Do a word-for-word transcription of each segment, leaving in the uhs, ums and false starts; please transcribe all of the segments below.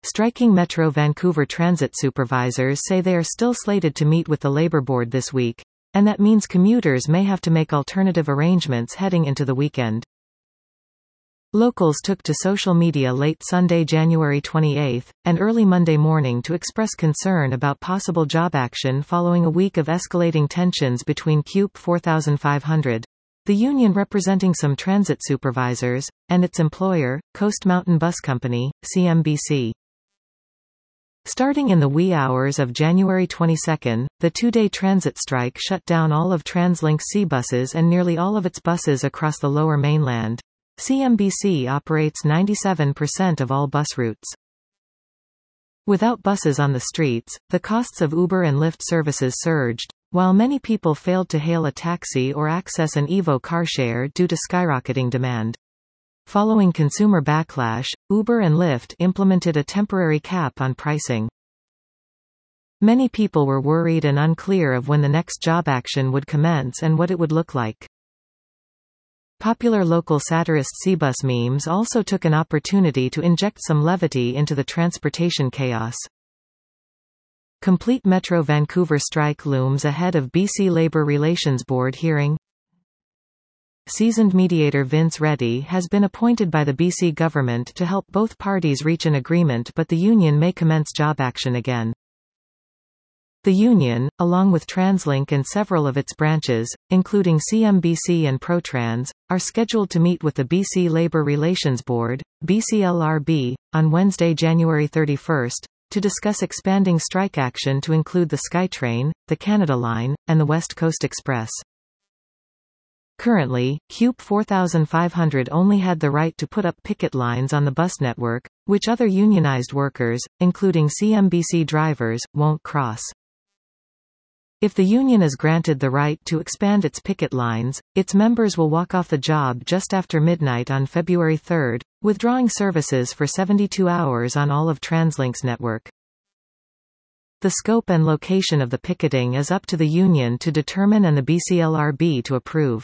Striking Metro Vancouver transit supervisors say they are still slated to meet with the Labour Board this week, and that means commuters may have to make alternative arrangements heading into the weekend. Locals took to social media late Sunday, January twenty-eighth, and early Monday morning to express concern about possible job action following a week of escalating tensions between C U P forty-five hundred, the union representing some transit supervisors, and its employer, Coast Mountain Bus Company, C M B C. Starting in the wee hours of January twenty-second, the two-day transit strike shut down all of TransLink C buses and nearly all of its buses across the Lower Mainland. C M B C operates ninety-seven percent of all bus routes. Without buses on the streets, the costs of Uber and Lyft services surged, while many people failed to hail a taxi or access an Evo car share due to skyrocketing demand. Following consumer backlash, Uber and Lyft implemented a temporary cap on pricing. Many people were worried and unclear of when the next job action would commence and what it would look like. Popular local satirist Cbus memes also took an opportunity to inject some levity into the transportation chaos. Complete Metro Vancouver strike looms ahead of B C Labour Relations Board hearing. Seasoned mediator Vince Reddy has been appointed by the B C government to help both parties reach an agreement, but the union may commence job action again. The union, along with TransLink and several of its branches, including C M B C and ProTrans, are scheduled to meet with the B C Labour Relations Board, B C L R B, on Wednesday, January thirty-first, to discuss expanding strike action to include the SkyTrain, the Canada Line, and the West Coast Express. Currently, C U P forty-five hundred only had the right to put up picket lines on the bus network, which other unionized workers, including C M B C drivers, won't cross. If the union is granted the right to expand its picket lines, its members will walk off the job just after midnight on February third, withdrawing services for seventy-two hours on all of TransLink's network. The scope and location of the picketing is up to the union to determine and the B C L R B to approve.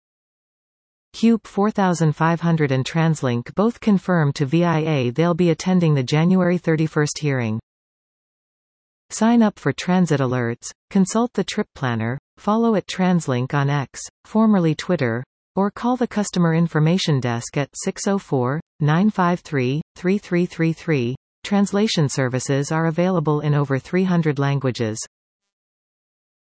C U P forty-five hundred and TransLink both confirmed to V I A they'll be attending the January thirty-first hearing. Sign up for transit alerts, consult the trip planner, follow at TransLink on X, formerly Twitter, or call the customer information desk at six oh four, nine five three, three three three three. Translation services are available in over three hundred languages.